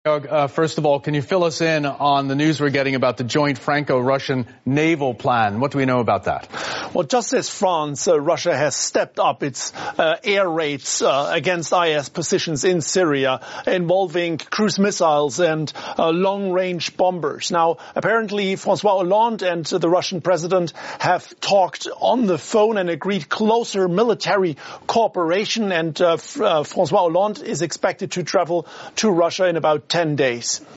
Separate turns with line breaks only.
First of all, can you fill us in on the news we're getting about the joint Franco-Russian naval plan? What do we know about that?
Well, just as France, Russia has stepped up its air raids against IS positions in Syria, involving cruise missiles and long-range bombers. Now, apparently, François Hollande and the Russian president have talked on the phone and agreed closer military cooperation. And François Hollande is expected to travel to Russia in about 10 days.